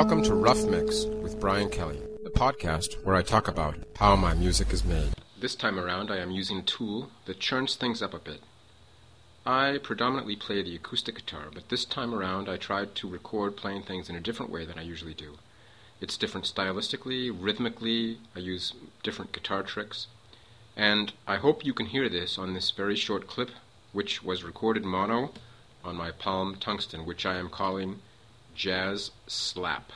Welcome to Rough Mix with Brian Kelly, the podcast where I talk about how my music is made. This time around I am using a tool that churns things up a bit. I predominantly play the acoustic guitar, but this time around I tried to record playing things in a different way than I usually do. It's different stylistically, rhythmically, I use different guitar tricks, and I hope you can hear this on this very short clip, which was recorded mono on my Palm Tungsten, which I am calling Jazz Slap.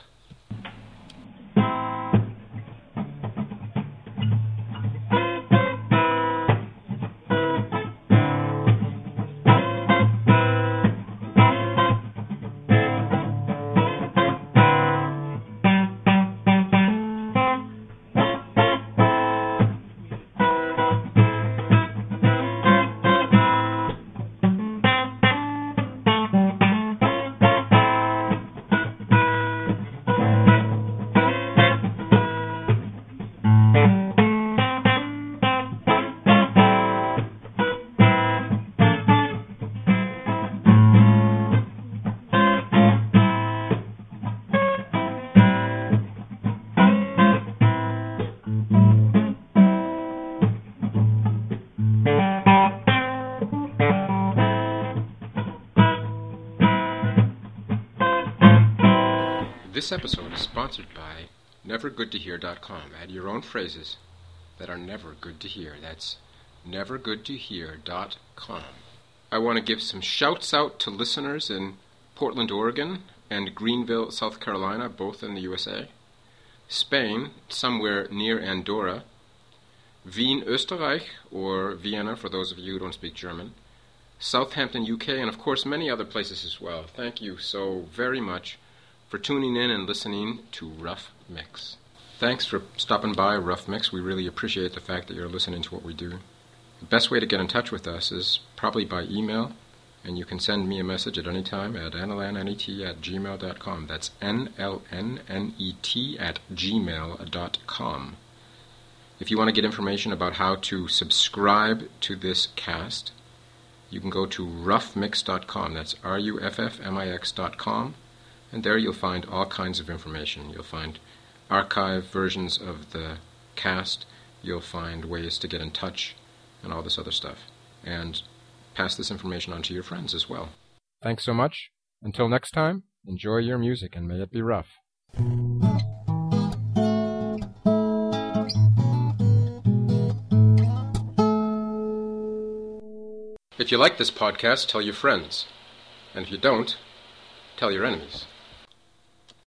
This episode is sponsored by NeverGoodToHear.com. Add your own phrases that are never good to hear. That's NeverGoodToHear.com. I want to give some shouts out to listeners in Portland, Oregon, and Greenville, South Carolina, both in the USA. Spain, somewhere near Andorra. Wien, Österreich, or Vienna for those of you who don't speak German. Southampton, UK, and of course many other places as well. Thank you so very much for tuning in and listening to Rough Mix. Thanks for stopping by Rough Mix. We really appreciate the fact that you're listening to what we do. The best way to get in touch with us is probably by email, and you can send me a message at any time at nlnnet@gmail.com. That's nlnnet@gmail.com. If you want to get information about how to subscribe to this cast, you can go to roughmix.com. That's ruffmix.com. And there you'll find all kinds of information. You'll find archive versions of the cast. You'll find ways to get in touch and all this other stuff. And pass this information on to your friends as well. Thanks so much. Until next time, enjoy your music and may it be rough. If you like this podcast, tell your friends. And if you don't, tell your enemies.